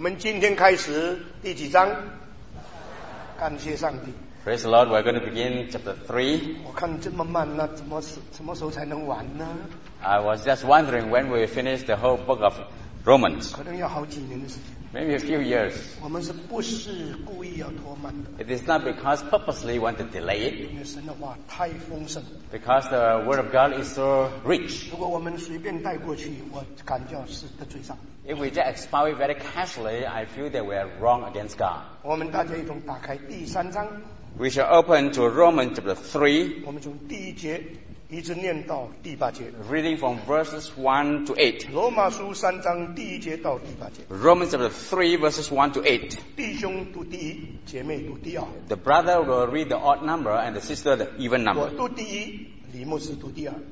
我们今天开始第几章？感谢上帝。 Praise the Lord. We're going to begin chapter 3. 我看这么慢，那什么时候才能完呢？ I was just wondering when we will finish the whole book of Romans. 可能要好几年的时间。 Maybe a few years. 我们是不是故意要拖慢的？ It is not because purposely we want to delay it, 因为神的话太丰盛了。 because the Word of God is so rich. 如果我们随便带过去，我感觉是得罪上帝。 If we just expound it very casually, I feel that we are wrong against God. 我们大家一同打开第3章， We shall open to Romans chapter 3, 我们从第1节一直念到第8节。 reading from verses 1 to 8. 罗马书3章第1节到第8节， Romans chapter 3, verses 1 to 8. 弟兄读第1，姐妹读第2。 The brother will read the odd number and the sister the even 我 number. 读第1，李牧师读第2。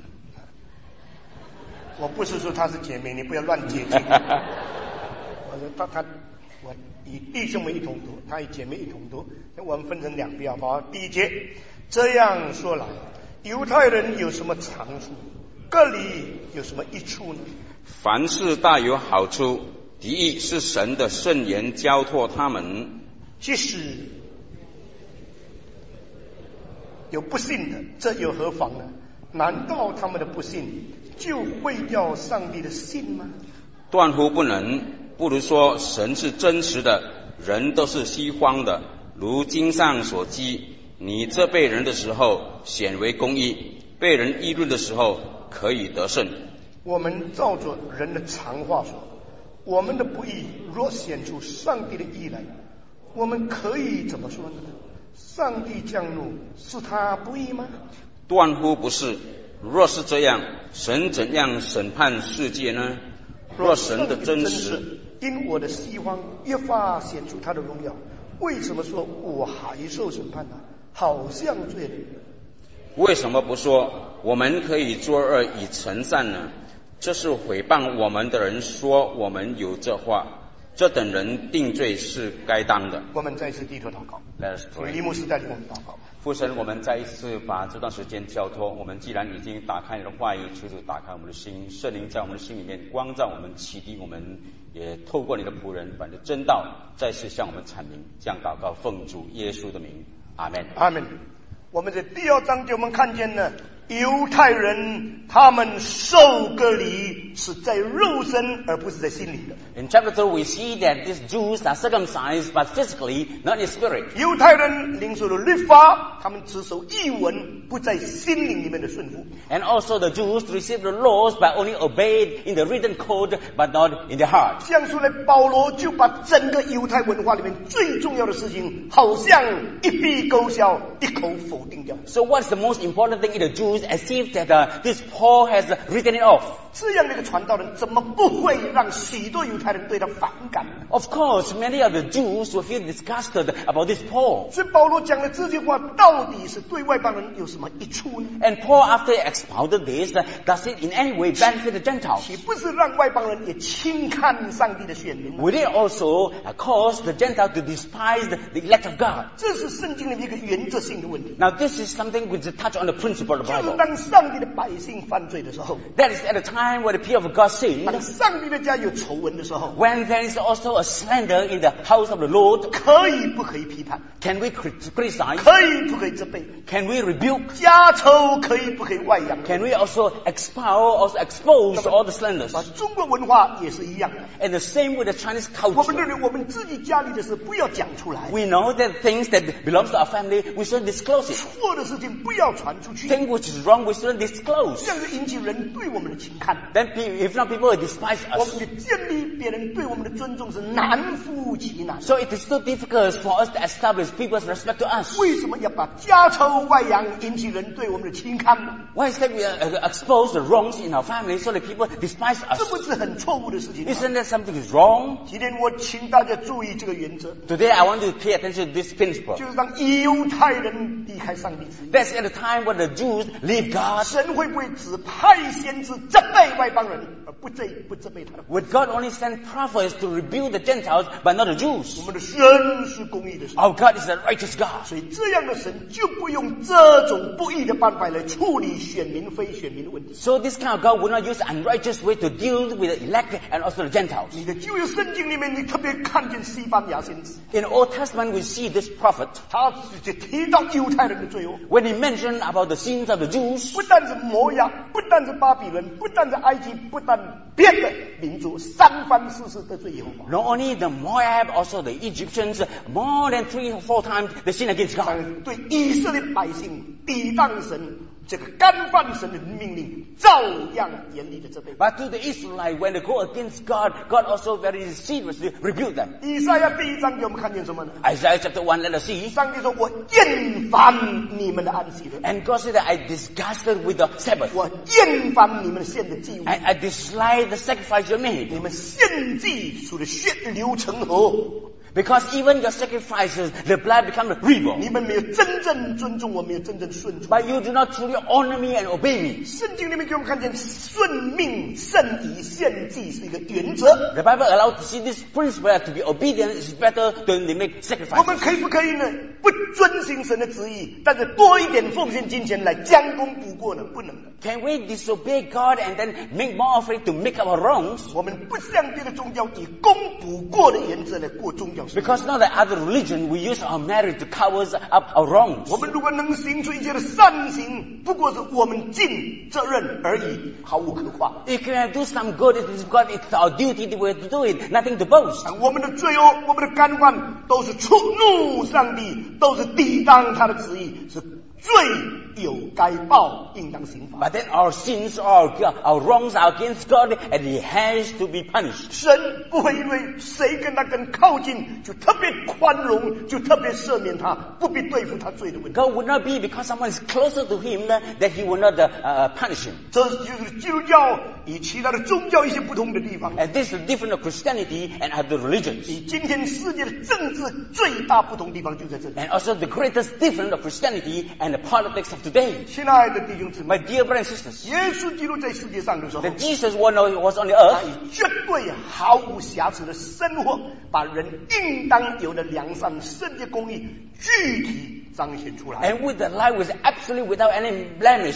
我不是说她是姐妹，你不要乱接近。我说我以弟兄们一同读，他以姐妹一同读，我们分成2边好不好？第1节，这样说来，犹太人有什么长处？割礼有什么益处呢？ 凡事大有好处，第一是神的圣言交托他们。 即使有不信的，这又何妨呢？难道他们的不信就毁掉上帝的信吗？ 断乎不能，不如说神是真实的，人都是虚荒的。如经上所记，你这被人的时候显为公义，被人议论的时候可以得胜。 我们照着人的常话说，我们的不义若显出上帝的义来，我们可以怎么说呢？上帝降怒是他不义吗？ 断乎不是。若是这样，神怎样审判世界呢？若神的真实因我的希望越发显出他的荣耀，为什么说我还受审判呢？好像罪人。 为什么不说我们可以作恶以成善呢？这是诽谤我们的人说我们有这话，这等人定罪是该当的。 我们再次低头祷告， Let us 请 pray. 李牧师带领我们祷告。 父神，我们再一次把这段时间交托。我们既然已经打开你的话语，求主打开我们的心，圣灵在我们的心里面光照我们，启迪我们，也透过你的仆人把你的真道再次向我们阐明。这样祷告，奉主耶稣的名，阿们。 阿门。我们在第2章就我们看见了犹太人他们受割礼是在肉身而不是在心里的。 In chapter 2, we see that these Jews are circumcised, but physically, not in spirit. 犹太人领受了律法，他们只守义文，不在心灵里面的顺服。 And also the Jews received the laws but only obeyed in the written code, but not in their heart. 这样说来，保罗就把整个犹太文化里面最重要的事情，好像一笔勾销，一口否定掉。 So what's the most important thing in the Jews, as if that this Paul has written it off? 这样的一个传道人，怎么不会让许多犹太人对他反感呢？ Of course, many of the Jews will feel disgusted about this Paul. 所以保罗讲的这句话，到底是对外邦人有什么益处呢？ And Paul, after he expounded this, does it in any way benefit the Gentiles? 岂不是让外邦人也轻看上帝的选民吗？ Would it also cause the Gentiles to despise the elect of God? 这是圣经里面一个原则性的问题。 Now this is something which touch on the principle of the 就是 Bible. 当上帝的百姓犯罪的时候， That is at the time where the people of God 当 sinned, 上帝的家有丑闻的时候， when there is also a slander in the house of the Lord. 可以不可以批判？ Can we criticize? 可以不可以责备？ Can we rebuke? 家丑可以不可以外扬？ Can we also also expose all the slanders? 中国文化也是一样的。 And the same with the Chinese 我们认 culture. 为我们自己家里的事不要讲出来， We know that things that belongs to our family, we shouldn't disclose it. 错的事情不要传出去， Things which is wrong, we shouldn't disclose. 这样就引起人对我们的轻看。 Then if not, people will despise 我 us. 们的建立别人对我们的尊重是难乎其难。 So it is so difficult for us to establish people's respect to us. 为什么要把家丑外扬，引起人对我们的轻看呢？ Why is that we expose the wrongs in our family so that people despise 这 us? 不是很错误的事情吗？ Isn't that something is wrong? 今天我请大家注意这个原则， Today I want to pay attention to this principle. 就是当犹太人离开上帝之意， That's at the time when the Jews leave God? 神会不会只派先知责备外邦人，而不责备他的？ Would God only send prophets to rebuke the Gentiles, but not the Jews? 我们的神是公义的神， Our God is a righteous God. 所以这样的神就不用这种不义的办法来处理选民非选民的问题。 So this kind of God would not use an unrighteous way to deal with the elect and also the Gentiles. 你的旧约圣经里面，你特别看见西班牙先知， In the Old Testament, we see this prophet 他直接提到犹太人的罪恶， when he mentioned about the sins of the Jews. 不但是摩押，不但是巴比伦，不但是埃及，不但别的民族，三番四次得罪耶和华。 Not only the Moab, also the Egyptians, more than 3 or 4 times they sin against God. 对以色列百姓抵挡神这个干犯神的命令，照样严厉的责备。 But to the Israelites, when they go against God, God also very seriously rebuked them. 以赛亚第1章给我们看见什么呢？ Isaiah chapter 1, let us see. 上帝说：“我厌烦你们的安息日， And God said that I disgusted with the Sabbath. 我厌烦你们献的祭物， And I dislike the sacrifice you made. 你们献祭属的血流成河。” Because even your sacrifices, the blood becomes a river. 你们没有真正尊重我，没有真正顺从。 But you do not truly honor me and obey me. 圣经里面给我们看见，顺命胜于献祭是一个原则。 The Bible allows to see this principle that to be obedient is better than they make 我们 sacrifices. 可以不可以呢？不遵行神的旨意，但是多一点奉献金钱来将功补过呢？不能的。 Can we disobey God and then make more offering to make up our wrongs? 我们不像别的宗教以功补过的原则来过宗教生活。 Because not like other religion, we use our marriage to cover up our wrongs. 我们如果能行出一切的善行，不过是我们尽责任而已，毫无可夸。 If we can do some good, it is because it's our duty to do it, nothing to boast. 我们的罪恶，我们的干犯，都是触怒上帝，都是抵挡他的旨意，是罪有该报，应当刑罚。 But then our sins, our wrongs are against God, and He has to be punished. 神不会因为谁跟他更靠近，就特别宽容，就特别赦免他，不必对付他罪的问题。 God would not be because someone is closer to Him that He will not punish him. 这就是基督教与其他的宗教一些不同的地方。 And this is different of Christianity and other religions. 与今天世界的政治最大不同地方就在这里。 And also the greatest difference of Christianity and the politics of today. 亲爱的弟兄姊妹， My dear brothers and sisters, 耶稣基督在世界上的时候， that Jesus was on the 他 earth, 以绝对毫无瑕疵的生活，把人应当有的良善、圣洁、公义具体彰显出来。 and with the life was absolutely without any blemish,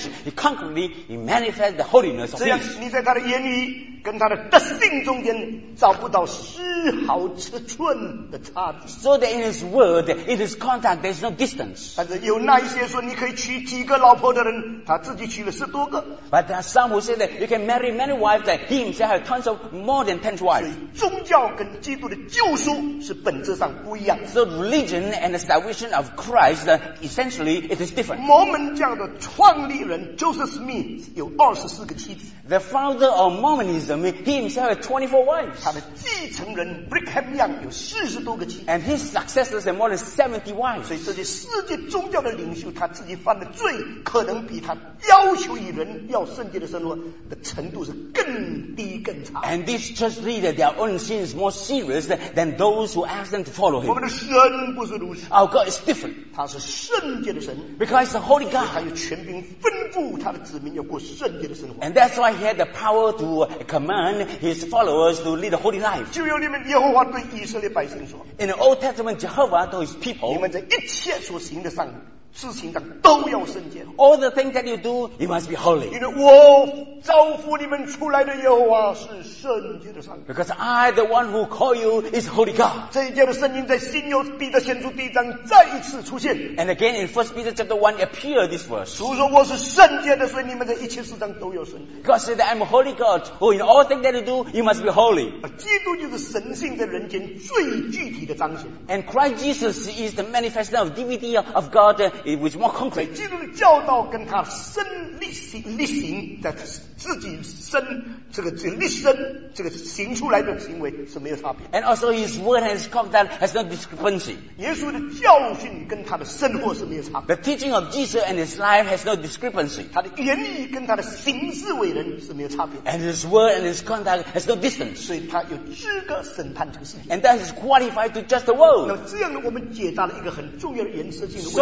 he manifested the holiness of 这样 His. 你在他的言语跟他的德性中间找不到丝毫尺寸的差距。 So that in His word, in His contact, there is no distance. 但是有那一些说你可以娶几个老婆的人，他自己娶了10多个。 But there are some who say that you can marry many wives, that He Himself has tons of more than 10 所 wives. 以宗教跟基督的救赎是本质上不一样的。 So religion and the salvation of Christ, essentially, it is different. 摩门教的创立人 Joseph Smith 有24个妻子， The founder of Mormonism, he himself has 24 wives. 他的继承人 Brigham Young 有40多个妻子。 And his successors have more than 70 wives. 所以这些世界宗教的领袖，他自己犯的罪，可能比他要求以人要圣洁的生活的程度是更低更差。 And these church leaders, their own sin is more serious than those who ask them to follow 我们 him. 的神不是如此， Our God is different 他是圣洁的神， because He's the Holy 他 God. 有权柄吩咐他的子民要过圣洁的生活。 And that's why He had the power to command His followers to lead a holy life. 就有你们耶和华对以色列百姓说： In the Old Testament, Jehovah told His 你 people, 们在一切所行的上事情上都要圣洁， all the things that you do, you must be holy. 因为我招呼你们出来的耶和华是圣洁的上帝。 Because I, the one who call you, is Holy God. 这一节的圣经在新约彼得前书第1章再一次出现。 And again in 1 Peter chapter 1 appear this verse. 主说我是圣洁的，所以你们在一切事上都有圣洁。 God said that I'm a holy God. Oh, in all things that you do, you must be holy. 而基督就是神性在人间最具体的彰显。 And Christ Jesus is the manifestation of divinity of God, which is more 所以 concrete. 基督的教导跟他力行在自己这个立身这个行出来的行为是没有差别。 And also His word and His conduct has no discrepancy. 耶稣的教训跟他的生活是没有差别， The teaching of Jesus and His life has no discrepancy. 他的言语跟他的行事为人是没有差别， And His word and His conduct has no distance. 所以他有资格审判这个世界。 And that is qualified to judge the 那 world. 么这样呢，我们解答了一个很重要的原则性的 So 问 we 题。 solve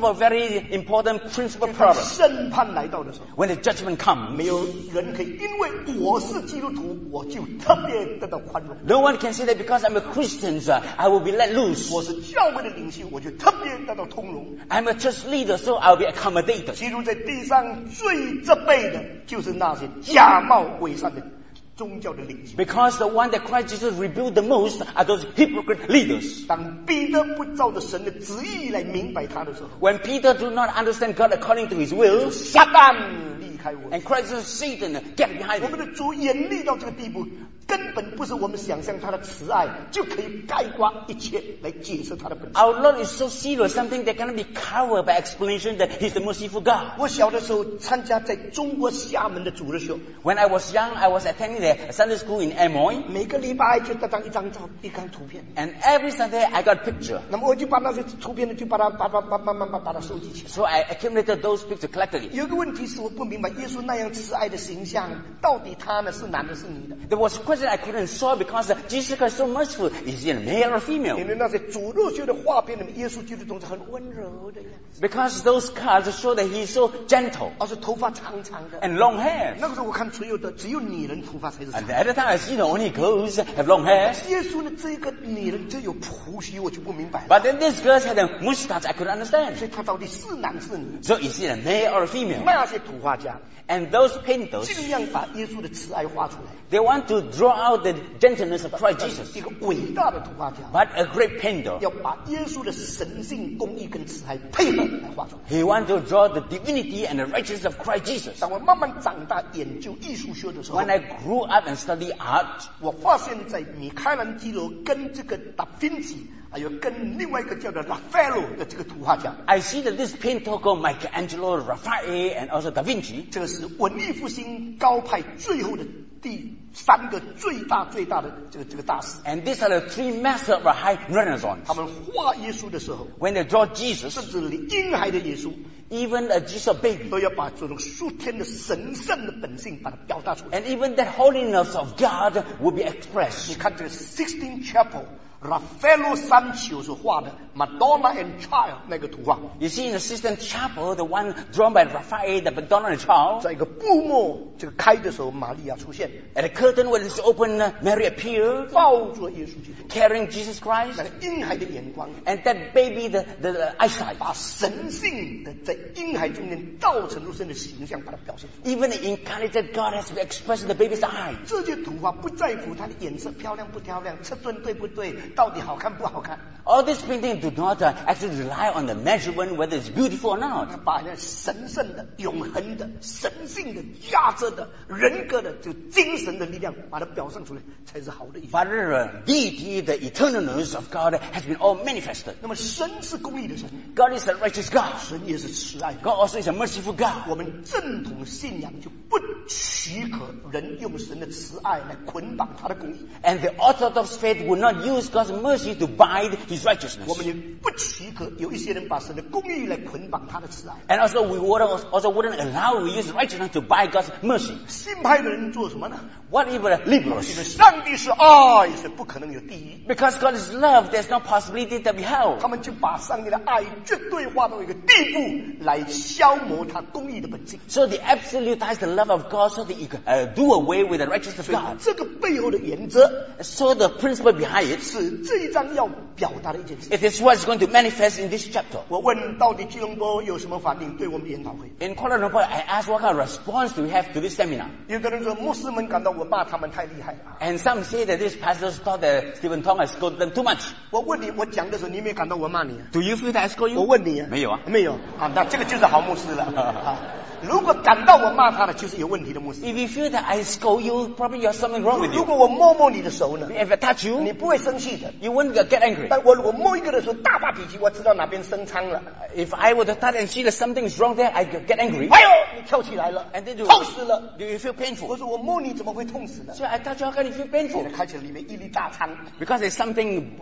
of a very important principal problem. 审判来到的时候， When the judgment comes, 没有人可以因为我是基督徒，我就特别得到宽容。 no one can say that because I'm a Christian, I will be let loose. 我是教会的领袖，我就特别得到通融。 I'm a church leader, so I'll be accommodated. 基督在地上最责备的，就是那些假冒伪善的宗教的领袖。 Because the one that Christ Jesus rebuked the most are those hypocrite leaders. 当彼得不照着神的旨意来明白他的时候， When Peter do not understand God according to his will, 撒旦离开我们。 and Christ says, Satan, get behind 我 me. 们的主严厉到这个地步，根本不是我们想象他的慈爱就可以概括一切来解释他的本质。 Our Lord is so serious, something that cannot be covered by explanation that He's the merciful God. 我小的时候参加在中国厦门的主日学， When I was young, I was attending the Sunday school in Amoy, 每个礼拜就得到一张图片， and every Sunday I got a picture. 那么我就把那些图片呢，就把它收集起来。 So I accumulated those pictures, collected it. 有一个问题是我不明白，耶稣那样慈爱的形象，到底他呢是男的是女的？ There was a question I couldn't solve because Jesus Christ is so merciful. Is he a male or 因 female? 为那些主日学的画片里面，耶稣基督总是很温柔的样子， Because those cards show that he is so gentle 而是头发长长的。 and long hair. 那个时候我看只有女人头发才是长 And 的。 at the time I see the only girls have long hair. 耶稣的这个女人只有胡须，我就不明白了。 But then these girls had a mustache I couldn't understand. 所以他到底是男是女？ So is he a male or a female? 那些图画家 And those painters, 尽量把耶稣的慈爱画出来。 they want to draw out the gentleness of Christ Jesus. 一个伟大的图画家 But a great painter, 要把耶稣的神性、公义跟慈爱配合来画出来。 he wants to draw the divinity and the righteousness of Christ Jesus. 当我慢慢长大研究艺术学的时候， When I grew up and studied art, 我发现在米开朗基罗跟这个达芬奇，还有跟另外一个叫做拉斐罗的这个图画家， I see that this painter called Michelangelo, Raphael, and also Da Vinci, 这个是文艺复兴高派最后的第三个最大的这个大师。 and these are the three masters of a high Renaissance. 他们画耶稣的时候， When they draw Jesus, 甚至连婴孩的耶稣 even a Jesus baby, 都要把这种属天的神圣的本性把它表达出来。 and even that holiness of God will be 你 expressed. 看这个 Sistine Chapel， Raffaello Sancho 所画的 Madonna and Child 那个图画， You see in the Sistine Chapel, the one drawn by Raphael, the Madonna and Child, 在一个布幕这个开的时候，玛利亚出现， at the curtain when it's open, Mary appeared, 抱着耶稣基督， carrying Jesus Christ, 那个婴孩的眼光， and that baby, the eyesight. 把神性的在婴孩中间道成肉身的形象把它表现出来。 Even the incarnated God has to be expressed in the baby's eye. 这些图画不在乎它的颜色漂亮不漂亮，尺寸对不对，到底好看不好看， All these paintings do not actually rely on the measurement whether it's beautiful or 它 not. 把那神圣的、永恒的、神性的、压着的、人格的、就精神的力量，把它表现出来，才是好的艺术。 But the deity, the eternalness of God has been all manifested. 那么神是公义的神， God is a righteous God. 神也是慈爱的。 God also is a merciful God. 我们正统信仰就不许可人用神的慈爱来捆绑他的公义， And the Orthodox faith will not use God's mercy to bind His 我 righteousness. 们也不许可有一些人把神的公义来捆绑他的慈爱。 And also we wouldn't allow we use righteousness to bind God's mercy. 新派的人做什么呢？ What if the 因为 liberals? 上帝是爱，是不可能有第一。 Because God is love, there's no possibility to be 他 held. 们就把上帝的爱绝对化到一个地步，来消磨他公义的本性。 So they absolutize the love of God so that you can do away with the righteousness of 所以 God. 这个背后的原则 So the principle behind it, 是这一章要表达的一件事。 it is what is going to manifest in this chapter. 我问到底吉隆坡有什么反应？对我们研讨会， In Kuala Lumpur, I asked what kind of response do we have to this seminar? 有的人说牧师们感到我骂他们太厉害了。 And some say that these pastors thought that Stephen Tong has scolded them too much. 我问你，我讲的时候，你有没有感到我骂你啊？ Do you feel that I scold 我 you? 问你啊， 没有啊。 没有啊，那这个就是好牧师了啊。如果感到我骂他的，就是有问题的牧师。 If you feel that I scold you, probably you have something wrong with 如 you. 果我摸你的手呢， If I touch 你 you, 不会生气的。 you won't get angry. 但我如果摸一个的时候大发脾气，我知道哪边生疮了。 If I were to touch and see that something is wrong there, I get angry. 哎呦，你跳起来了， And then you, 痛死了。 do you feel 我 painful? 说我摸你怎么会痛死呢？ So I touch you, how can you feel 现 painful? 在看起来里面一粒大疮， Because there's something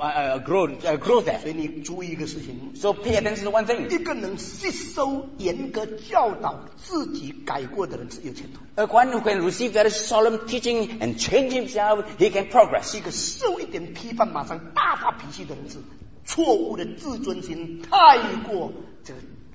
grow there. 所以你注意一个事情。 So pay attention to one thing. 一个能吸收、严格教导自己改过的人是有前途。 One who can receive very solemn teaching and change himself, he can progress. 一个受一点批判马上大发脾气的人是错误的自尊心太过这个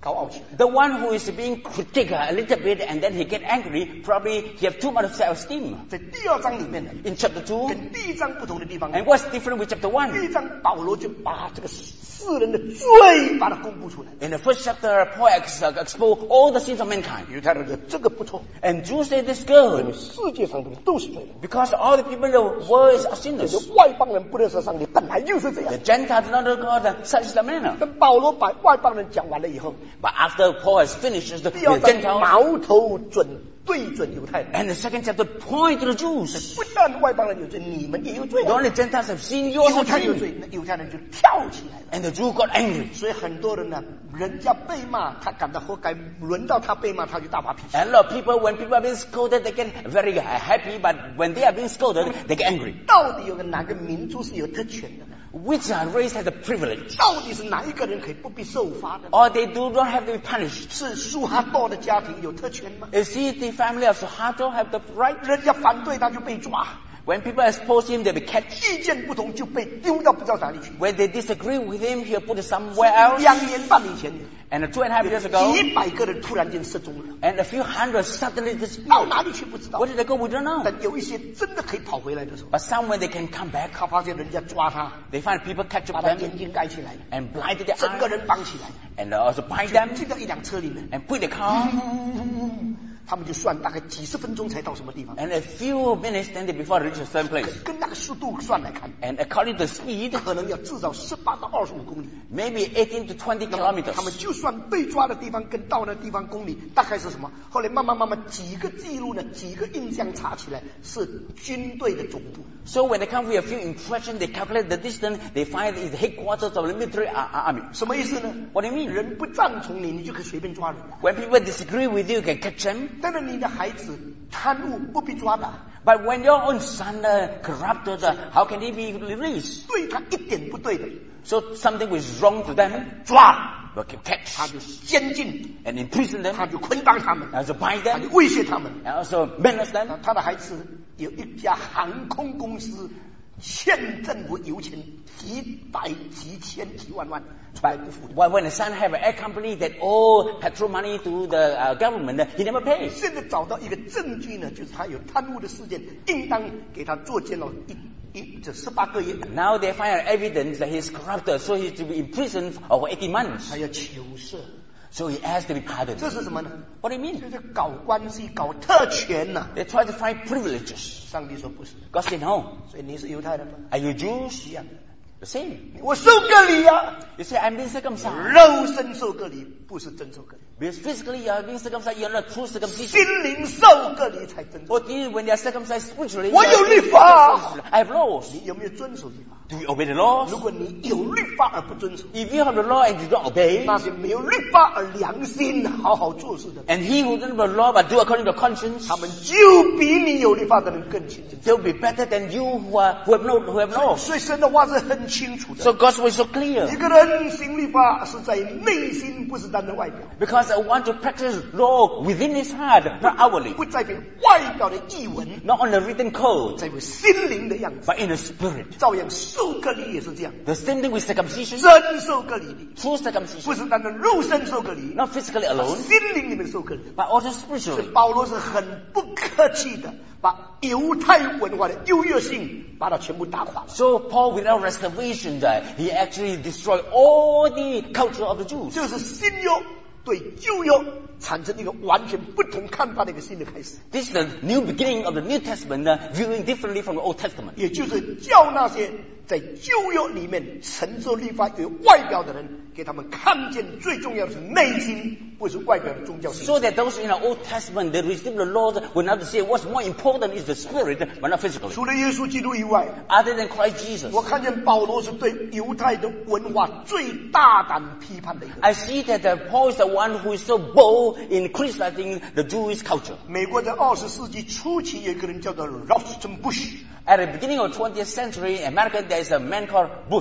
高傲起来。 The one who is being critiqued a little bit and then he get angry, probably he have too much self-esteem. 在第二章里面呢， In chapter 2, 跟第一章不同的地方， and what's different with chapter 1? 第一章保罗就把这个世人的罪把它公布出来。 In the first chapter, Paul exposed all the sins of mankind. 犹太人说这个不错， And Jews say this 因为 good 世界上的人都是罪人， because all the people in the world are 这 sinners. 个外邦人不认识上帝，本来就是这样 The。Gentiles do not know God, such is the manner. 等保罗把外邦人讲完了以后， But after Paul has finished the 第二章 Gentiles, 矛头对准犹太人， and the second chapter point to the Jews. 不但外邦人有罪，你们也有罪。 The only Gentiles have sinned, you also 犹太有 sin. 罪，那犹太人就跳起来了。 And the Jew got angry. 所以很多人呢，人家被骂，他感到活该，轮到他被骂，他就大发脾气。 And a lot of people, when people are being scolded, they get very happy, but when they are being scolded, they get angry. 到底有哪个民族是有特权的呢？ Which race has the privilege? 到底是哪一个人可以不必受罚的呢？ Or they do not have to be punished? 是苏哈多的家庭有特权吗？ Is he the family of Suharto have the right? 人家反对他就被抓， When people expose him, they be catched. 意见不同就被丢到不知道哪里去。 When they disagree with him, he'll put it somewhere else. 2年半以前， And 2.5 years ago, 100个人突然间失踪了， and a few hundred suddenly 到 disappeared. 哪里去不知道 Where。did they go? We don't know. 但有一些真的可以跑回来的时候， But some when they can come back, 他发现人家抓他， they find people catch 把 up 他 them 眼睛盖起来， and blinded their 整个 eyes 人绑起来， and also bind them 进到一辆车里面， and put the car. 他们就算大概几十分钟才到什么地方， And a few minutes then they before they reach a certain place. 跟那个速度算来看， And according to the speed, 可能要至少18到25公里。 maybe 18 to 20 他们 kilometers. 就算被抓的地方跟到那地方公里，大概是什么？后来慢慢几个记录呢，几个印象查起来是军队的总部。 So when they come with a few impressions, they calculate the distance, they find it's the headquarters of the military army. 什么意思呢？ What do you mean? 人不赞同你，你就可以随便抓人了。 When people disagree with you, you can catch them. 当然，你的孩子贪污不必抓的， But when your own son corrupted, how can he be released? 对他一点不对的， So something was wrong to them, 抓 but can 他 catch 就监禁， and imprison them, 他就捆绑他们， also bind 他就 them, 威胁他们。 and also menace them. 他的孩子有一家航空公司欠政府油钱几百几千几万从来不付的。 When the son have an air company that owe petrol money to the government, he never pays. 现在找到一个证据呢，就是他有贪污的事件，应当给他坐监牢这18个月， Now they find evidence that he's corrupted, so he's to be imprisoned for 18 months. 还要求赦。 So he has to be pardoned. 这是什么呢？ What do you mean? 就是搞关系、搞特权呐、 They try to find privileges. 上帝说不是， God said no. 所以你是犹太人吗？ Are you Jews? 一样的。 The same. 我受割礼呀、 You say, I'm being circumcised. 肉身受割礼不是真受割礼， Because physically you are being circumcised, you're not true circumcision. 心灵受割礼才真受。 Or when they are circumcised spiritually, 我有律法， I have laws. 你有没有遵守律法？ Do you obey the laws? 如果你有律法而不遵守， If you have the law and you don't obey, 那些没有律法而良心好好做事的， and he who doesn't have the law but do according to conscience, 他们就比你有律法的人更亲近。 they'll be better than you who have laws. 所以神的话是很清楚的。 So God's word is so clear. 一个人行律法是在内心，不是单单外表， Because I want to practice law within his heart, not outwardly. 不在乎外表的译文， Not on the written code, 在乎心灵的样子。 but in the spirit. 照样受割礼也是这样， The same thing with circumcision. 真受割礼， True circumcision. 不是单单肉身受割礼， Not physically alone, 心灵里面受割礼。 but also 所以 spiritually. 保罗是很不客气的，把犹太文化的优越性把它全部打垮了。 So Paul, without reservation, he actually destroyed all the culture of the Jews. 这是新约对旧约产生一个完全不同看法的一个新的开始， This is the new beginning of the New Testament, viewing differently from the Old Testament. 也就是叫那些在旧约里面承受律法有外表的人，给他们看见最重要的是内心，不是外表的宗教性。 So that those in the Old Testament, they receive the laws, will not say what's more important is the spirit, but not physically. 除了耶稣基督以外， Other than Christ Jesus. 我看见保罗是对犹太的文化最大胆批判的一个人。 I see that Paul is the one who is so bold in criticizing the Jewish culture. 美国在20世纪初期有一个人叫做 Ralston Bush， At the beginning of 20th century, in America, there is a man called Bush.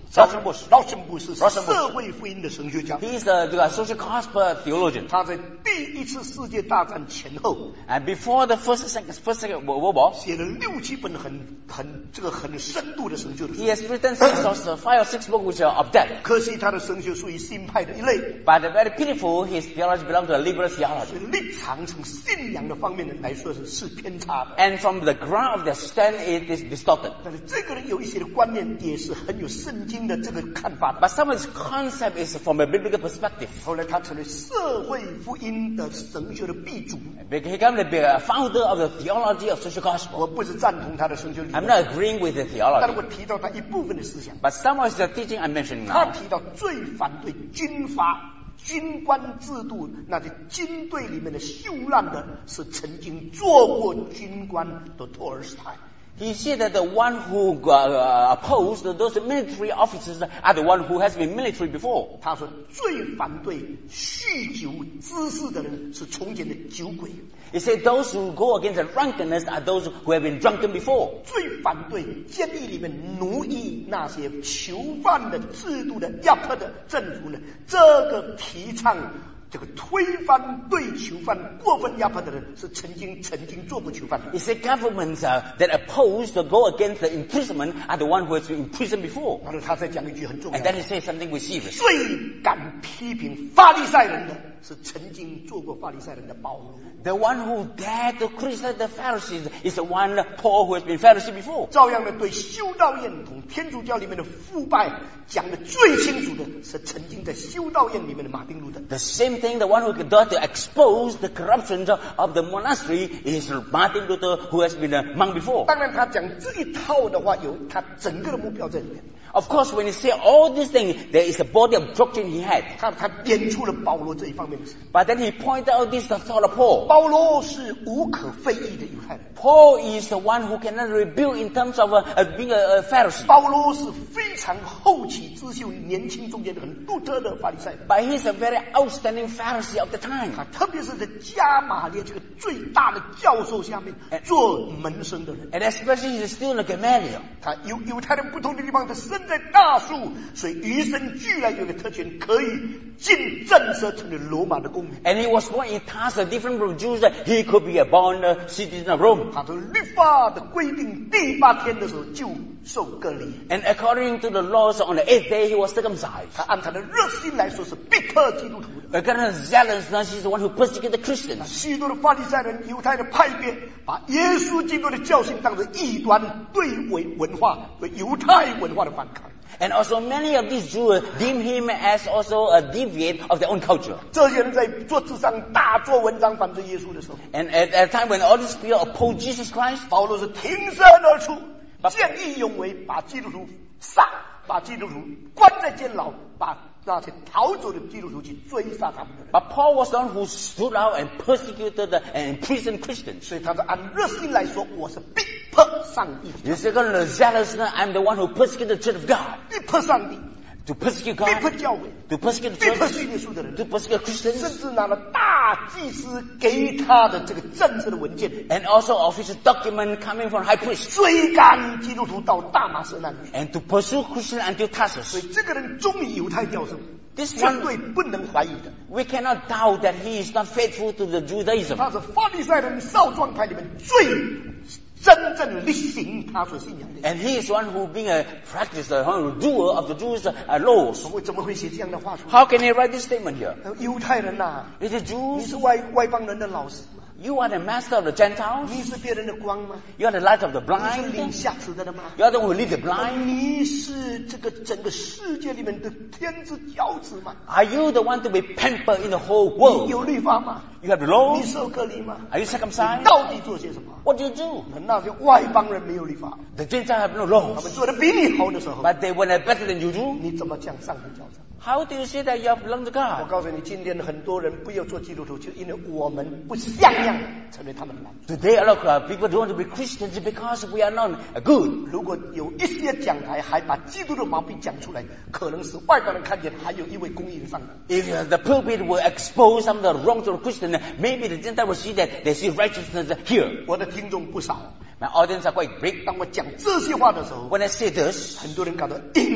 劳森博士。 劳森博士是社会福音的神学家。 He is the social gospel theologian. 他在第一次世界大战前后 And before the first second World War, 写了6、7本很深度的神学的书。 he has written 5 or 6 books which are of depth. 可惜他的神学属于新派的一类， But very pitiful, his theology belongs to a liberal theology. 所以立场从信仰的方面来说是偏差的。 And from the ground of their stand, it is distorted. 但是这个人有一些的观念也是很有圣经的这个看法的。 But some of his concept is from a biblical perspective. 后来他成为社会福音的神学的鼻祖。 He became the founder of the theology of social gospel. 我不是赞同他的神学理 I'm 论， not agreeing with the 但是 theology. 我提到他一部分的思想。 But some of the teaching I'm mentioning 他 now, 提到最反对军阀、军官制度，那些军队里面的秀烂的，是曾经做过军官的托尔斯泰。 he said that the one who opposed those military officers are the one who has been military before. 他说最反对酗酒滋事的人是从前的酒鬼， He said those who go against the drunkenness are those who have been drunken before. 最反对监狱里面奴役那些囚犯的制度的压迫的政府呢，这个提倡这个推翻对囚犯过分压迫的人是曾经做过囚犯的。 He said governments that oppose to go against the imprisonment are the one who has been imprisoned before. 然后他再讲一句很重要 And 的 then he says something with serious. 最敢批评法利赛人的是曾经做过法利赛人的保罗。 The one who dared to criticize the Pharisees is the one Paul who has been Pharisee before. 照样的对修道院同天主教里面的腐败讲得最清楚的是曾经在修道院里面的马丁路德。 The same thing, the one who can dare to expose the corruptions of the monastery is Martin Luther, who has been a monk before. 当然他讲这一套的话有他整个的目标在里面。 Of course, when he say all these things, there is a body of doctrine he had. 他点出了保罗这一方面的事。 But then he pointed out this to thought of Paul. 保罗是无可非议的犹太人， Paul is the one who cannot rebuke in terms of being a Pharisee. 保罗是非常后起之秀，年轻中间很独特的法利赛人。 But he's a very outstanding Pharisee of the time. 他特别是在加马列这个最大的教授下面做门生的人。 And especially he's still in Gamaliel. 他犹太人不同的地方，他生在大树，所以与生俱来有一个特权，可以进正式成为罗马的公民。 And he was born in Tarsus, different from Jews. He could be a born citizen of Rome. 他的律法的规定，第8天的时候就受割礼。 And according to the laws, on the 8th day he was circumcised. 他按他的热心来说是逼迫基督徒的。 According to zealousness, he's the one who persecuted the Christians. 许多的法利赛人、犹太的派别，把耶稣基督的教训当作异端，对文化、对犹太文化的反抗。 And also many of these Jews deem him as also a deviate of their own culture. 这些人在做纸上大做文章反对耶稣的时候， And at a time when all these people oppose Jesus Christ, 保罗是挺身而出，见义勇为，把基督徒杀，把基督徒关在监牢，把那些逃走的基督徒去追杀他们的人。 but Paul was the one who stood out and persecuted and imprisoned Christians. 所以他说按热心来说，我是逼迫上帝， You say, according to zealousness, I'm the one who persecuted the church of God. 逼迫上帝， To persecute 逼迫 God, 教会， to persecute the 逼迫 church, 信耶稣的人， to persecute 甚 Christians, 至拿了大祭司给他的这个政治的文件， and also official document coming from high priest, 追赶基督徒到大马士那里。 and to pursue Christians until 所以 Tarsus. 这个人忠于犹太教授， This 绝 one, 对不能怀疑的。 we cannot doubt that he is not faithful to the Judaism. 他是法利赛人少壮派里面最真正力行他所信仰的。 And he is one who being a practicer, a doer of the Jews' laws. 我怎么会写这样的话说？ How can he write this statement here? 犹太人呐、 Is it 你 Jews? 是外邦人的老师吗？ You are the master of the Gentiles? 你是别人的光吗？ You are the light of the 你是领 blind? 下次的吗？ You are the one who lead the blind? 你是这个整个世界里面的天之骄子吗？ Are you the one to be pampered in the whole 你 world? 有律法吗？ You have the 你 law? 受割礼吗？ Are you 你 circumcised? 到底做些什么？ What do you do? 那些外邦人没有律法， The Gentiles have no 他 laws. 们做的比你好的时候， But they were better than you do. 你怎么讲上帝教长？ How do you say that you belong to 我 God? 告诉你，今天很多人不要做基督徒，就因为我们不像样成为他们的难。 Today, a lot of people don't want to be Christians because we are not good. 如果有一些讲台还把基督的毛病讲出来，可能是外邦人看见还有一位公义的上帝。 If the pulpit will expose some of the wrongs of the Christian, maybe the Gentile will see that they see righteousness here. 我的听众不少， My audience are quite big. 当我讲这些话的时候， When I say this, 很多人感到应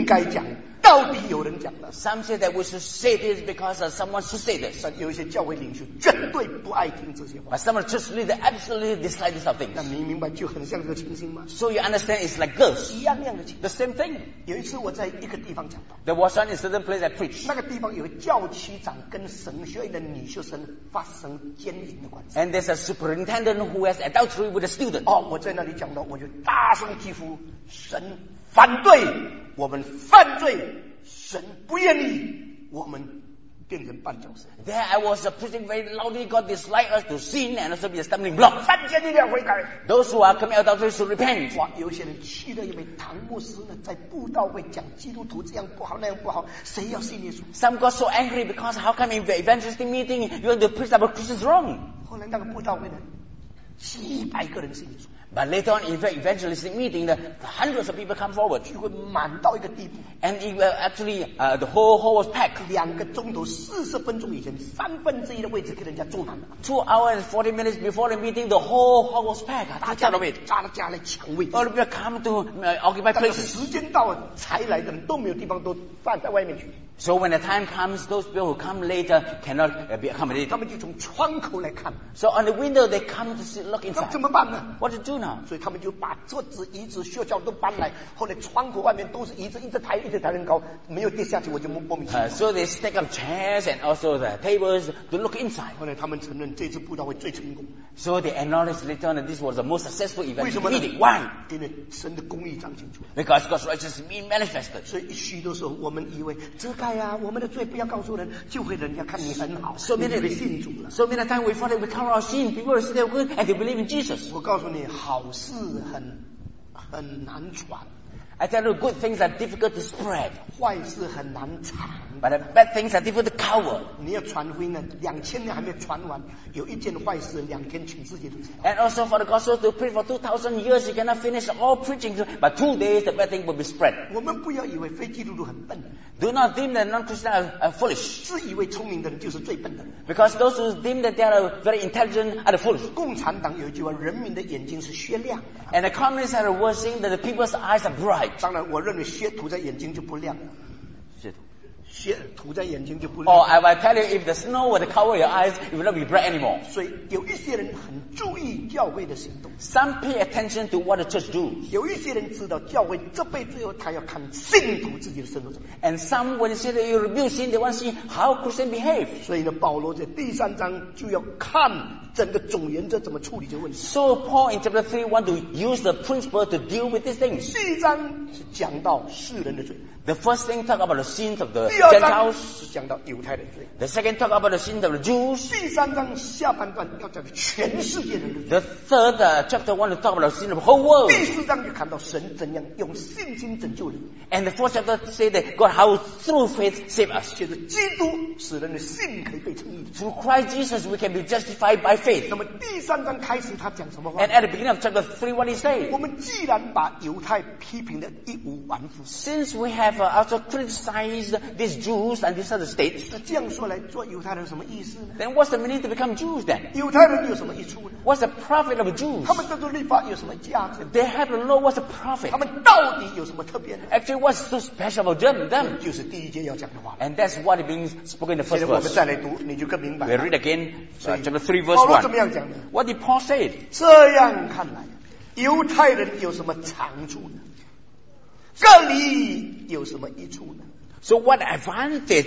该讲，到底有人讲了。 Some say that we should say this because someone should say this. 但有一些教会领袖绝对不爱听这些话。 But some of the church leaders absolutely dislike these 那 things. 你明白就很像这个情形吗？ So you understand it's like this. 一样的情形。 The same thing. 有一次我在一个地方讲到， There was one in certain place I preached. 那个地方有个教区长跟神学院的女学生发生奸淫的关系。 And there's a superintendent who has adultery with a student. 哦，我在那里讲到，我就大声疾呼：神反对我们犯罪，神不愿意我们变成绊脚石。 There I was preaching very loudly. God dislike us to sin and also be a stumbling block. 犯奸一定要悔改。 Those who are committing adultery should repent. 哇，有些人气得因为唐牧师呢在布道会讲基督徒这样不好那样不好，谁要信耶稣？ Some got so angry because how come in the evangelistic meeting you want to preach about Christians wrong? 后来那个布道会呢，几百个人信耶稣。 But later on in the evangelistic meeting, hundreds of people come forward. 聚会满到一个地步， And it, actually the whole hall was packed. 2个钟头40分钟以前1/3的位置给人家坐满了， 2 hours and 40 minutes before the meeting, the whole hall was packed. 大 Take 家 care of it. 大家来抢位置。 All the people come to occupy 但是 places. 时间到了才来的人都没有地方，都放在外面去， So when the time comes, those people who come later cannot be accommodated. 他们就从窗口来看， So on the window they come to see, look 那 inside. 怎么办呢？ What to do now? 所以他们就把桌子、椅子、学校都搬来，后来窗口外面都是椅子，一直抬人高，没有跌下去，我就莫名其妙。 So they stack up chairs and also the tables to look inside. 后来他们承认这次布道会最成功， So they acknowledged later on that this was the most successful 为 event 什么呢 meeting. Why? 因为神的公义彰显出来。 Because God's righteousness being manifested. 所以许多时候我们以为遮盖啊，我们的罪不要告诉人，就会人家看你很好， So 你 many, 就会信主了。 so many times we thought that we cover our sin, people will say they're good and they believe in Jesus. 我告诉你，好事很难传， I tell you, good things are difficult to spread, 坏事很难藏。 but the bad things are difficult to cover. 你要传福音呢，2000年还没传完，有一件坏事，2天全世界都知道。 And also for the gospel to preach for 2,000 years, you cannot finish all preaching, but 2 days the bad thing will be spread. 我们不要以为非基督徒很笨， Do not deem that non-Christians are foolish, 自以为聪明的人就是最笨的人。 because those who deem that they are very intelligent are the foolish. 共产党有一句话：人民的眼睛是雪亮的。 And the communists have a word saying that the people's eyes are bright. 当然，我认为血涂在眼睛就不亮了， Shit. 血涂在眼睛就不 Or 亮。 I will tell you, if the snow were to cover your eyes, it will not be bright anymore. 所以有一些人很注意教会的行动， Some pay attention to what the church do. 有一些人知道教会这辈子后，他要看信徒自己的生活怎么样。 And some, when they say that you rebuke sin, they want to see how Christians behave. 所以呢，保罗在第3章就要看整个总原则怎么处理这个问题。 So Paul in chapter 3 want to use the principle to deal with these things. 第1章是讲到世人的罪， The first thing talk about the sins of the 第2章 Gentiles. 是讲到犹太人的罪， The second talk about the sins of the Jews. 第3章下半段要讲全世界人的罪， The third chapter want to talk about the sin of the whole world. 第4章就看到神怎样用信心拯救人， And the fourth chapter say that God how through faith save us. 借着基督使人的信可以被称义的。 Through Christ Jesus we can be justified by faith. 那么第3章开始他讲什么话 And？at the beginning of chapter 3 what he say? 我们既然把犹太批评的一无完肤， Since we have also criticized these Jews and these other states, 那这样说来做犹太人什么意思呢？ then what's the meaning to become Jews then? 犹太人有什么益处呢？ What's the profit of Jews? 他们这做律法有什么价值？ They have the law, what's the profit? 他们到底有什么特别呢？ Actually, what's so special about them? 就是第1节要讲的话。 And that's what is being spoken in the 现 first 在我们 verse. 再来读，你就更明白 We 了。 read again, 所以 chapter 3 保 verse 罗怎么 1. 样讲呢？ What did Paul say? 这样看来，犹太人有什么长处呢？割礼有什么益处呢？ So what advantage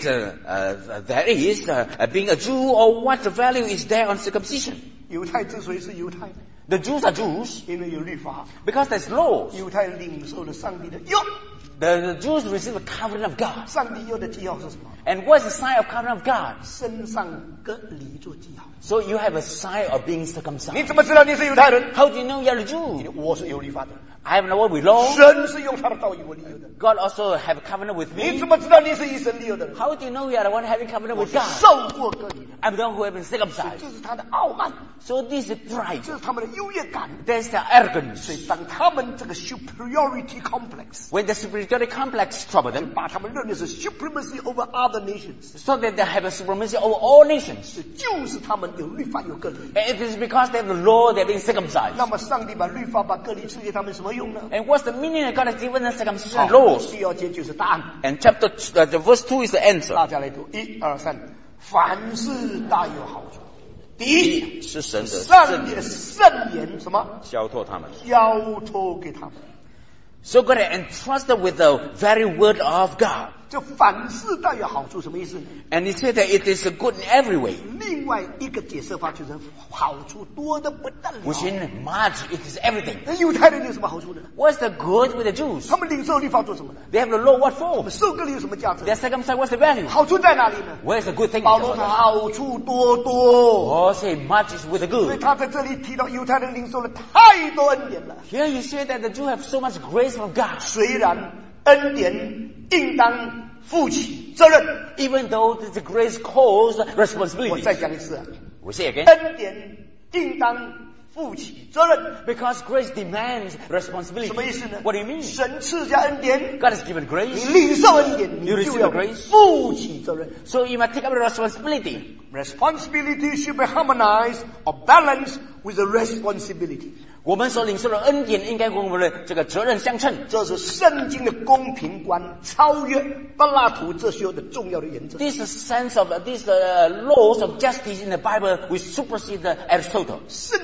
there is being a Jew, or what value is there on circumcision? 犹太之所以是犹太， The Jews are Jews 因为有律法。 because there's laws. 犹太领受了上帝的约， The Jews receive the covenant of God. 上帝约的记号是什么？ And what's the sign of covenant of God? 身上割礼做记号。 So you have a sign of being 你 circumcised. 怎么知道你是犹太人？ How do you know you're a Jew? 我是有律法的， I have no word with law. 神是用他的道与我立约的。 God also have a covenant with 你 me. 怎么知道你是以神立约的人？ How do you know you are the one having covenant 我 with 是 God? 受过割礼的， I'm the one who have been circumcised. 这是他的傲慢， So this is pride. 这是他们的优越感。 There's the arrogance. 所以当他们这个 superiority complex When the superiority complex trouble them, 把他们认为是 supremacy over other nations， so that they have a supremacy over all nations. 就是他们有律法有割礼。 And it is because they have the law, they're being circumcised. 那么上帝把律法把割礼赐给他们什么用呢？ And what's the meaning of God has given us circumcision laws? 第二节就是答案。 And the verse 2 is the answer. 大家来读1、2、3，凡事大有好处。第一是神的圣言什么？ 交托他们。 交托给他们。 So God entrusted with the very word of God. 这凡事大有好处什么意思呢？ And he said that it is good in every way. 另外一个解释法就是好处多得不得了。 Which in much it is everything. 那犹太人有什么好处呢？ What's the good with the Jews? 他们领受律法做什么呢？ They have the law, what 我 for? 们受割礼有什么价值？ They're circumcised, what's the value? 好处在哪里呢？ Where's the good thing? 保罗说好处多多。 Oh, say much is with the 所以 good. 他在这里提到犹太人领受了太多恩典了。 Here you say that the Jews have so much grace from God. 虽然恩典应当负起责任， Even though the grace calls 我 responsibility. 再讲一次， We say again. 恩典应当负起责任。 Because grace demands responsibility. 什么意思呢？ What do you mean? 神赐下恩典， God has given 你 grace. 领受恩典，你 You 就 receive 要 the grace. 负起责任。 So you must take up the responsibility. Responsibility should be harmonized or balanced with the responsibility。 我们所领受的恩典应该跟我们的这个责任相称。 这是圣经的公平观超越柏拉图哲学的重要的原则。 This sense of these laws of justice in the Bible will supersede Aristotle, 圣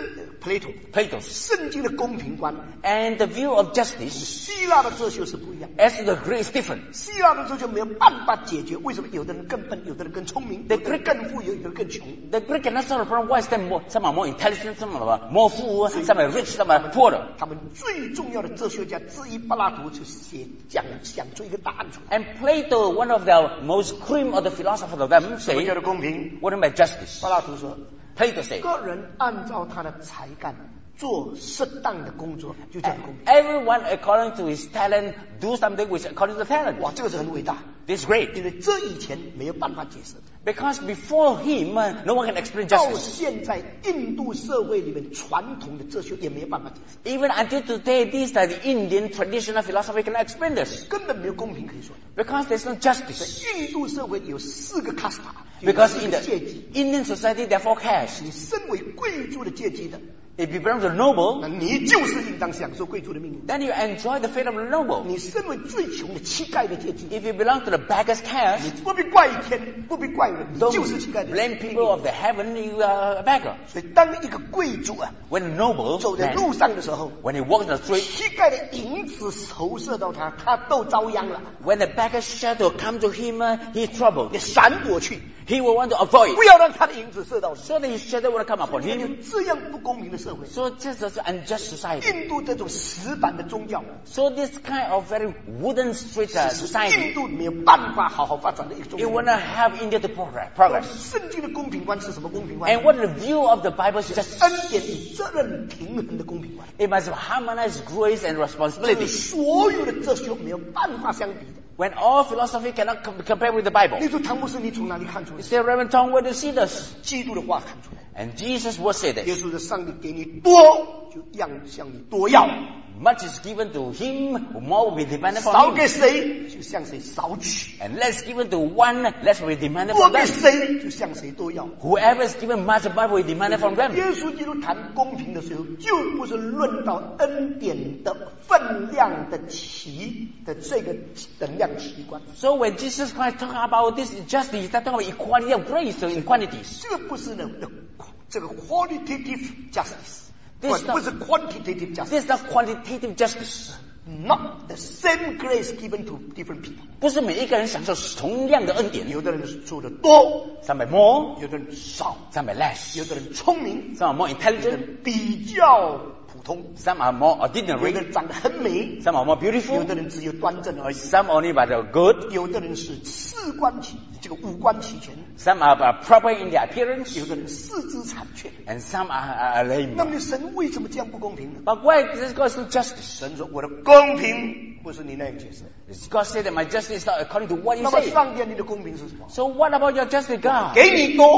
Plato. 圣经的公平观 And the view of justice 希腊的哲学是不一样。 as the Greek is different. 希腊的哲学没有办法解决为什么有的人更笨，有的人更聪明，有的人更富有，有的人更穷。 The Greek cannot solve the problem. Why is some are more intelligent, some are more fool, some are rich, some are poorer. 他们最重要的哲学家之一柏拉图就是想出一个答案出来。 And Plato, one of the most cream of the philosophers of them, 什么 say, 叫做公平？ what about justice? 柏拉图说， Plato say, 个人按照他的才干做适当的工作，就叫做公平。 everyone according to his talent do something which according to talent. 哇，这个是很伟大， This is great. 因为这以前没有办法解释。 Because before him, no one can explain 到 justice. 现在，印度社会里面传统的哲学也没有办法解释， Even until today, these are the Indian traditional philosophy cannot explain this. 根本没有公平可以说的。 Because there's no 在 justice. 印度社会有4个 casta， 有 Because 4 in 个 the 阶级。 Indian society, there are 4 castes. 你身为贵族的阶级的， If you belong to the noble, 那你就是应当享受贵族的命运。 then you enjoy the fate of the noble. 你身为最穷的乞丐的阶级， If you belong to the beggar's 你 caste, 不必怪天，不必怪人，你 don't 就是乞丐的 blame 命 people 运。 of the heaven, you are a beggar. 所以，当一个贵族啊 When a noble 走在 man, 路上的时候， when he walks the street, 乞丐的影子投射到他，他都遭殃了。 when the beggar's shadow comes to him, he's troubled. 你闪躲去， He will want to avoid, 不要让他的影子射到你。 so that his shadow will come upon 有 him. 这样不公平的社会， So this is an unjust society. 印度这种死板的宗教， So this kind of very wooden street 是 society, 印度没有办法好好发展的一个宗 it 教。 will not have India to progress. 圣经的公平观是什么公平观？ And what the view of the Bible is just, 恩典与责任平衡的公平观， it must harmonize grace and 这 responsibility. 是所有的哲学没有办法相比的。 When all philosophy cannot compare with the Bible. 你说唐牧师，你从哪里看出来 You？say, Reverend Tom, where do you see this? 基督的话看出来。 And Jesus would say 耶 this. 稣的上帝给你多，就让向你多要； Much is given to him, more will be demanded 少 from 给 him. 谁，就向谁少取； And less given to one, less will be demanded 多 from 给 them. 谁，就向谁多要。 Whoever is given much, more will be demanded from them. 耶稣基督谈公平的时候，就不是论到恩典的分量的这个等量奇观， So when Jesus Christ talk about this justice, he's talking about equality of grace in quantities. 这个不是呢这个 qualitative justice， This 不是 quantitative justice， This is not quantitative justice. not the same grace given to different people。 不是每一个人享受同样的恩典。 有的人做的多， Some are more, 有的人少， some are less. 有的人聪明， Some are more 有的 intelligent, 人比较普通， some are more 有的 ordinary, 人长得很美， some are more 有 beautiful, 的人只有端正而已， some only by the good, 有的人是五官齐全， some are proper in their appearance, 有的人四肢残缺。 and some are 那 lame. 么神为什么这样不公平呢？ But why this God is not justice? 神说我的公平不是你那样解释。 God said that my justice is not according to what you 那么 say. 上帝你的公平是什么？ So what about your justice, God? 给你多，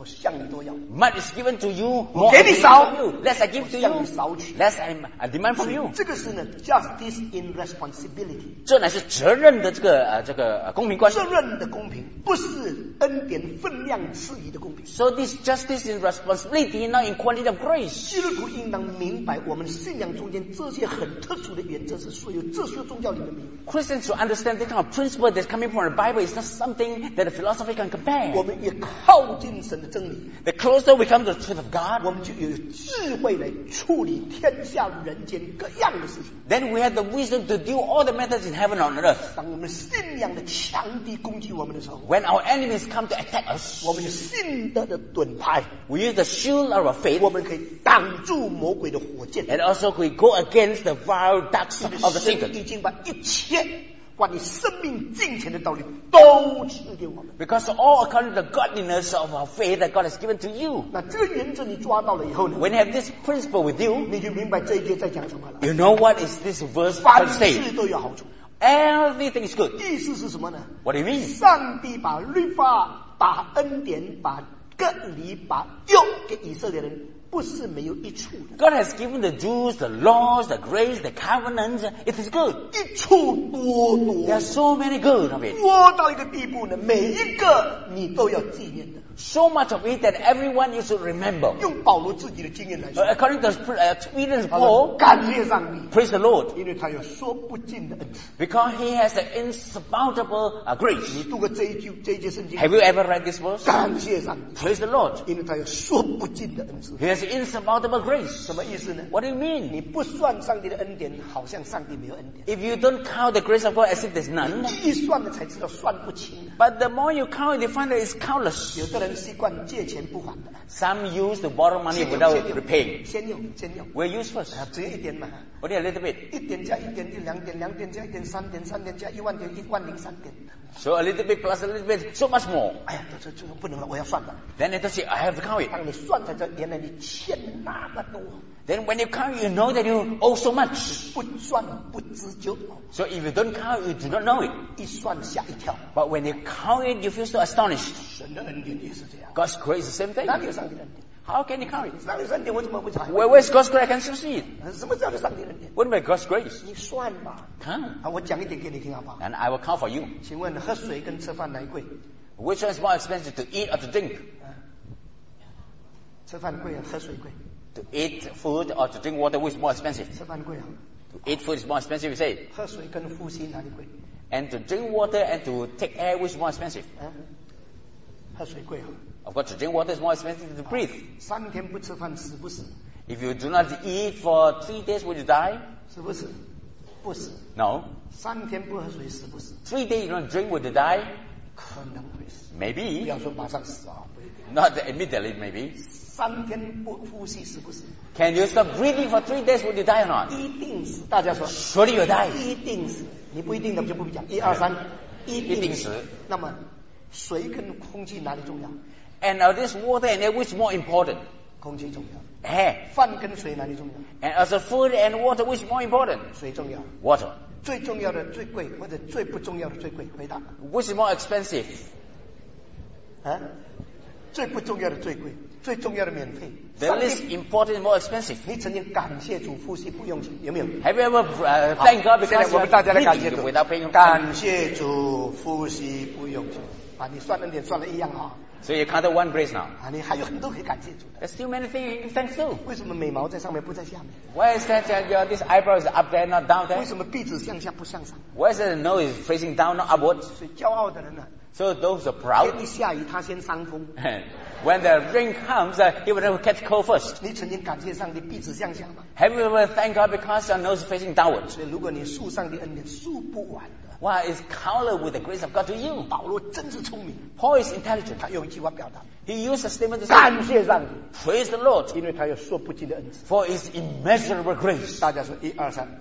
我向你多要。 Much is given to you, 我 more 给 I 你 demand 少， from you. Less I give to 我向 you, 你少取。 less I demand from you. 这个是呢 justice in responsibility， 这乃是责任的这个公平关系。 责任的公平，不是恩典分量次宜的公平。 So this justice and responsibility, not in quality of grace. 基督徒应当明白，我们信仰中间这些很特殊的原则是所有这些宗教里面没有。 Christians should understand the kind of principle that's coming from the Bible is not something that the philosophy can compare. 我们越靠近神的真理， The closer we come to the truth of God, 我们就有智慧来处理天下人间各样的事情。 then we have the wisdom to do all the matters in heaven and on earth. 当我们信仰的强敌攻击我们的时候， When our enemies come to attack us, 我们有信德的盾牌， we use the shield of our faith, 我们可以挡住魔鬼的火箭。 and also we go against the vile darts of the 神 Satan. 已经把一切关于生命金钱的道理都赐给我们。 Because all according to the godliness of our faith that God has given to you. 那这个原则你抓到了以后呢， When you have this principle with you, 你就明白这一节在讲什么了。 you know what is this verse 凡 trying to say. 事都有好处， Everything is good. 意思是什么呢？ What do you mean? 上帝把律法、把恩典、把割礼、把约给以色列人，不是没有一处的， God has given the Jews the laws, the grace, the covenants. It is good. 一处多 There 多 are so many good of it. 多到一个地步呢，每一个你都要纪念的。 So much of it that everyone you should remember. 用保罗自己的经验来说， According to the experience of 他说 Paul, 感谢上帝， praise the Lord, 因为他有说不尽的恩慈。 because he has an insurmountable grace. 你读过这一节圣经， Have you ever read this verse? 感谢上帝， Praise the Lord. 因为他有说不尽的恩慈。 He has insurmountable grace. 什么意思呢？ What do you mean? 你不算上帝的恩典，好像上帝没有恩典。 If you don't count the grace of God as if there's none, 一算了才知道算不清。 but the more you count, you find that it's countless. 有的人习惯借钱不还的， Some use to borrow money without repaying. 先用，先用， We'll use first. 只有一点嘛， Only a little bit. 一点加一点就2点，2点加1点3点，3点加1万点，10003点。 So a little bit plus a little bit, so much more. 哎呀，这不能了，我要算了。 Then it say, I have to count it. 当你算才知道，原来你欠那么多， Then when you count, you know that you owe so much. 不算不知就， So if you don't count, you do not know it. 一算吓一跳。 But when you count it, you feel so astonished. 神的恩典也是这样， God's grace is the same thing. 哪里有上帝的恩典？ How can you count it? 上帝的恩典我怎么会查？ Where's God's grace? I can still see it. 什么叫做上帝的恩典？ What about God's grace? 你算吧。 Count. 啊，我讲一点给你听好不好？ And I will count for you. 请问喝水跟吃饭哪一贵？ Which one is more expensive, to eat or to drink? 吃饭贵啊，喝水贵。 To eat food or to drink water, which is more expensive? 吃饭贵啊， To eat food is more expensive, you say. 喝水跟呼吸哪里贵？ And to drink water and to take air, which is more expensive? 喝水贵啊。 Of course, to drink water is more expensive than to breathe. 3天不吃饭死不死？ If you do not eat for 3 days, will you die? 死不死？不死。 No. 3天不喝水死不死？ 3 days you don't drink, will you die? 可能会死。不 Maybe. 要说马上死啊，不一定。 Not immediately, maybe. 3天不呼吸死不死？ Can you stop breathing for 3 days, will you die or not? 一定死。大家说， Surely you'll die. 一定死。你不一定的就不必讲。1、2、3，一定死一定死。 那么水跟空气哪里重要？ And now this water and air, which is more important? 空气重要。 Air. 饭跟水哪里重要？ And also food and water, which is more important? 水重要。 Water. 最重要的最贵，或者最不重要的最贵？回答。 Which is more expensive? 啊？最不重要的最贵，最重要的免费。 The 上帝 least important is more expensive. 你曾经感谢主呼吸不用钱，有没有？ Have you ever thank God 现在 because 我 you 们大家来 are 感谢 breathing 主， without paying? 感谢主呼吸不用钱。啊，你算恩典算了一样啊， So you counted one grace now. 啊，你还有很多可以感谢主的。 There's still many things you give thanks to. 为什么眉毛在上面不在下面？ Why is that your this eyebrow is up there, not down 为 there? 什么鼻子向下不向上？ Why is it the nose is facing down, not upwards? 所以骄傲的人呢， So those are 天 proud. 一下雨他先伤风。 When the rain comes, he will catch cold first. 你曾经感谢上帝鼻子向下吗？ Have you ever thanked God because your nose is facing downwards? 所以如果你数上帝恩典数不完的， Why is counted with the grace of God to you? 保罗真是聪明， Paul is intelligent. 他用一句话表达： He used a statement to say, 感谢上帝， praise the Lord 因为他有说不尽的恩慈。 for his immeasurable grace. 大家说1、2、3，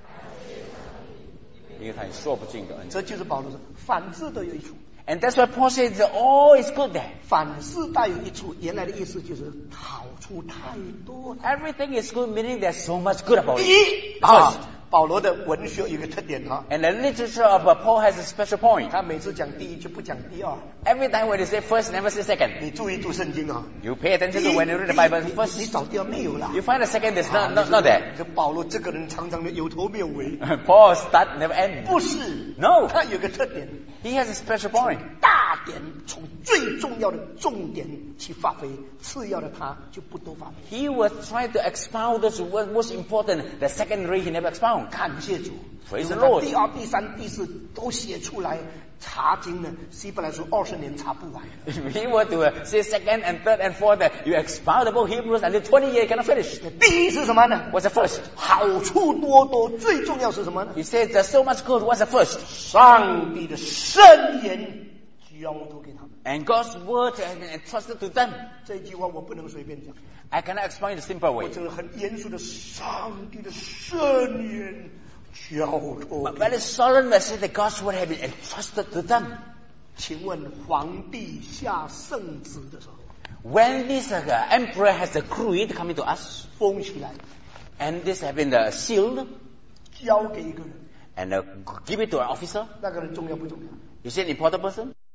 因为他有说不尽的恩慈。 这就是保罗说，凡事都有一处。 And that's why Paul says that all is good there. 凡事大有一处，原来的意思就是好处太多了。 Everything is good, meaning there's so much good about 第 it. 一啊， 保罗的文学有一个特点哈， And the literature of Paul has a special point. 他每次讲第一就不讲第二。 Every time when you say first, never say second. 你注意读圣经啊， You pay attention to when you read the Bible 你 first. 找掉没有啦？ You find the second is not there. 这保罗这个人常常的有头没有尾， Paul start never end. 不是 No. 他有个特点， He has a special point. 大点从最重要的重点去发挥，次要的他就不多发挥。 He was trying to expound those most important. The secondary he never expound. 感谢主， Praise 因为 the 他 Lord. 第二、第三、第四都写出来，查经呢，希伯来书20年查不完。 If he were to say second and third and fourth, you expound the book Hebrews until 20 years, cannot finish. 第一是什么呢？ What's the first? 好处多多，最重要是什么呢？ He says there's so much good. What's the first? 上帝的圣言交托给他们。 And God's word has been entrusted to them. 这句话我不能随便讲， I cannot explain in a simple 我 way. 这个很严肃的，上帝的圣言交托 But 给。 very solemn message that God's word has been entrusted to them. 请问皇帝下圣旨的时候， When this emperor has the creed coming to us, 封起来， and this has been sealed, 交给一个人， and give it to an officer, 那个人重要不重要？ is he an important person?